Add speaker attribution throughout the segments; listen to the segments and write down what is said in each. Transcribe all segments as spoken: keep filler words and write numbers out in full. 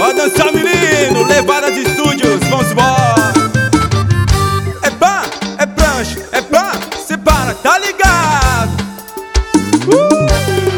Speaker 1: Pode dançar, menino, levada de estúdios, vamos embora. É pá, é prancha, é pá, separa, tá ligado? uh!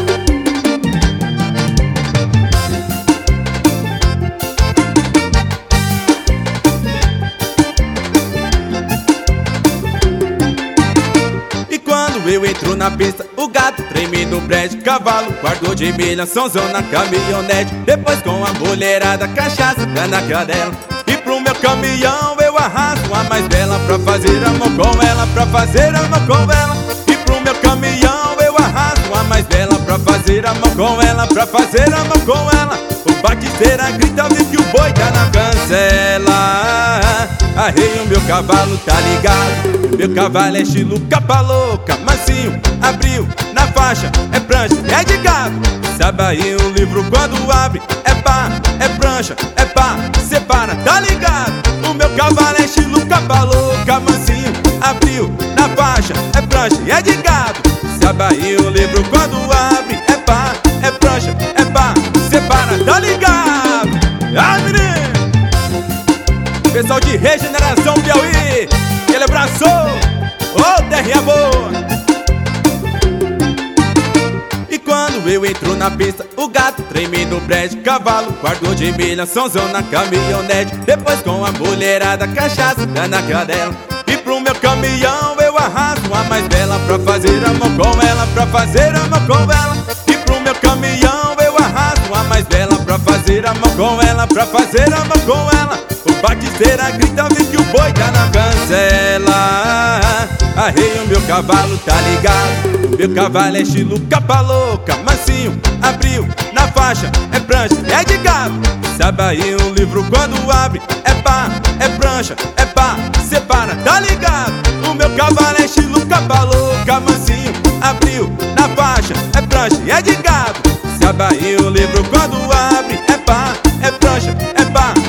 Speaker 1: Eu entro na pista, o gato treme no prédio, cavalo, guardou de milha, sonzão na caminhonete. Depois com a mulherada, cachaça, pé na cadela. E pro meu caminhão eu arrasto a mais bela, pra fazer amor com ela, pra fazer amor com ela. E pro meu caminhão eu arrasto a mais bela, pra fazer amor com ela, pra fazer amor com ela. O baquisteira grita, vê que o boi tá na cancela. Arrei o meu cavalo, tá ligado? Meu cavalo é estilo capa louca, mansinho, abriu na faixa, é prancha, é de gado. Sabe aí o livro quando abre, é pá, é prancha, é pá, separa, tá ligado? O meu cavalo é estilo capa louca, mansinho, abriu na faixa, é prancha, é de gado. Sabe aí o livro quando abre, é pá, é prancha, é pá, separa, tá ligado? Ah, menino! Pessoal de Regeneração Piauí, aquele abraço, ô oh, terrinha boa. E quando eu entro na pista, o gato treme no prédio, cavalo, guardou de milha, sonzão na caminhonete. Depois com a mulherada, cachaça, pé na cadela. E pro meu caminhão eu arrasto a mais bela, pra fazer amor com ela, pra fazer amor com ela. E pro meu caminhão eu arrasto a mais bela, pra fazer amor com ela, pra fazer amor com ela. O baquisteira grita, vê que o boi tá na cancela. Arrei o meu cavalo, tá ligado? O meu cavalo é estilo capa louca, mansinho, abriu na faixa, é prancha, é de gado. Sabe aí o livro quando abre, é pá, é prancha, é pá, separa, tá ligado? O meu cavalo é estilo capa louca, mansinho, abriu na faixa, é prancha, é de gado. Sabe aí o livro quando abre, é pá, é prancha, é pá,